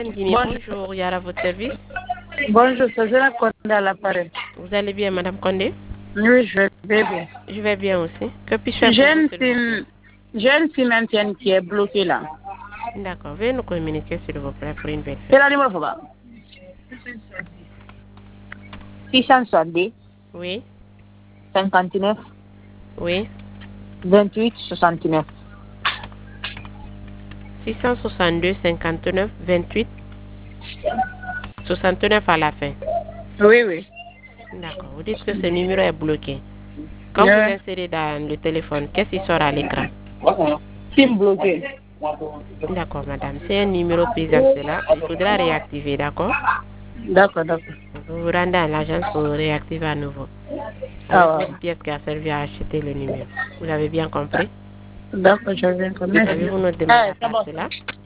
Guinée, bonjour, Yara, votre service. Bonjour, c'est Zéna Condé à l'appareil. Vous allez bien, Madame Condé? Oui, je vais bien. Je vais bien aussi. Que puis-je faire pour vous, s'il vous plaît? J'ai une SIM MTN qui est bloquée là. D'accord, veuillez nous communiquer, s'il vous plaît, pour une vérification. C'est la numéro là. 662 Oui, 59 oui. 28 69. 662 59 28 69 à la fin. Oui, oui. D'accord, vous dites que ce numéro est bloqué. Quand vous Ouais. insérez dans le téléphone, qu'est-ce qui sort à l'écran? SIM bloquée. D'accord, madame. C'est un numéro présent cela. Il faudra réactiver, d'accord? D'accord, d'accord. Vous vous rendez à l'agence pour réactiver à nouveau. Avec Ah, votre pièce qui a servi à acheter le numéro. Vous avez bien compris? d'accord, je viens quand même. Avez-vous notre demande à part cela?